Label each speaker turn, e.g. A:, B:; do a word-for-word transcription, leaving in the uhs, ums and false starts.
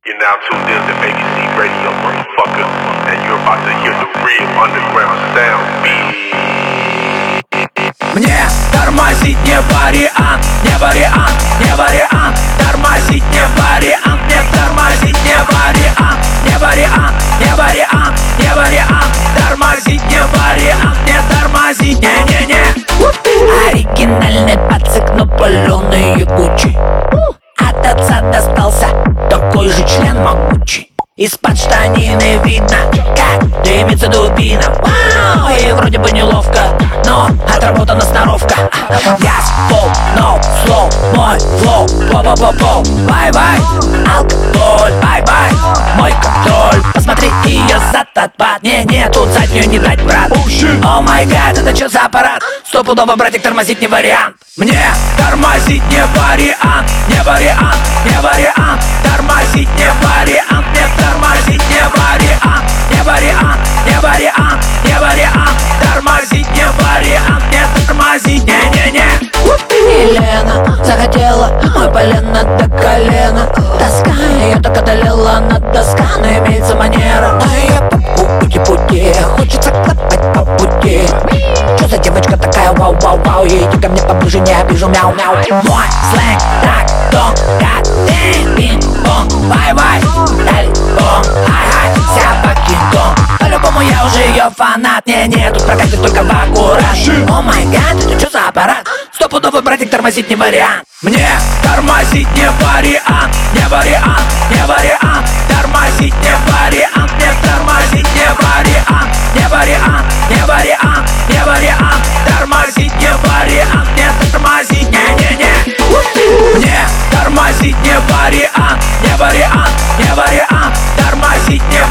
A: You're now tuned in to A B C Radio, motherfucker, and you're about to hear the real underground sound.
B: Мне тормозить не вариант, не вариант, не вариант. Тормозить не вариант, мне тормозить не вариант, не вариант, не вариант, не вариант. Тормозить не вариант, не тормозить, не-не-не. Оригинальный пацик, но паленый ягучий. От отца достался такой же член могучий. Из-под штанины видно, как дымится дубина. Вау, и вроде бы неловко, но отработана сноровка. Я пол, no slow, мой флоу, по-по-по-по. Бай-бай, алкоголь, бай-бай, мой контроль. Посмотри, ее зад отпад. Не-не, тут заднюю не дать, брат. О май гад, это чё за аппарат? Стопудово, братик, тормозить не вариант. Мне тормозить не вариант, не вариант, не вариант. Тормозить не вариант, мне тормозить не вариант, не вариант, не вариант, не вариант. Тормозить не вариант, не тормозить, не-не-не. Елена захотела мой полено до колена. Тоска ее так одолела, над доска, но имеется манера. Моя попку пути-пути, хочется клапать по пути. Чё за девочка такая, вау-вау-вау? Иди ко мне поближе, не обижу, мяу-мяу. Мой сленг так тонко, ты пинг-понг. Бай-бай, дали-бом, ай-ай, собаки-дом. По-любому я уже ее фанат, не-не, тут прокатит только в аккурат. О май гад, это чё за аппарат? Стопудовый, братик, тормозить не вариант. Мне тормозить не вариант, не вариант, не вариант. Тормозить не вариант, мне тормозить не вариант, не вариант, не вариант, не вариант. Тормозить не вариант, мне тормозить, не-не-не. Мне тормозить не вариант, не вариант, не вариант. Тормозить не